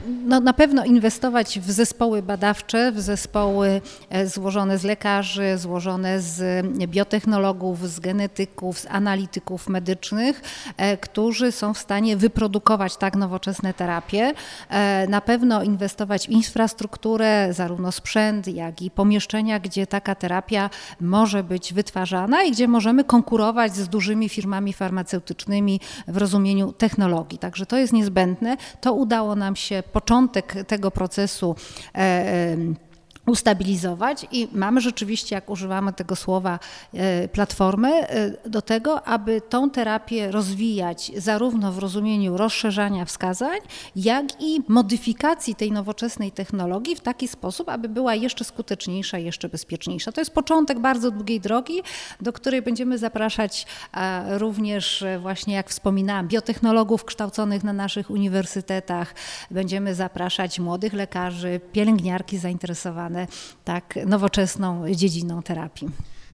No, na pewno inwestować w zespoły badawcze, w zespoły złożone z lekarzy, złożone z biotechnologów, z genetyków, z analityków medycznych, którzy są w stanie wyprodukować tak nowoczesne terapie. Na pewno inwestować w infrastrukturę, zarówno sprzęt, jak i pomieszczenia, gdzie taka terapia może być wytwarzana i gdzie możemy konkurować z dużymi firmami farmaceutycznymi w rozumieniu technologii. Także to jest niezbędne. To udało nam się początek tego procesu ustabilizować i mamy rzeczywiście, jak używamy tego słowa, platformę do tego, aby tą terapię rozwijać zarówno w rozumieniu rozszerzania wskazań, jak i modyfikacji tej nowoczesnej technologii w taki sposób, aby była jeszcze skuteczniejsza, jeszcze bezpieczniejsza. To jest początek bardzo długiej drogi, do której będziemy zapraszać również właśnie, jak wspominałam, biotechnologów kształconych na naszych uniwersytetach. Będziemy zapraszać młodych lekarzy, pielęgniarki zainteresowane tak nowoczesną dziedziną terapii.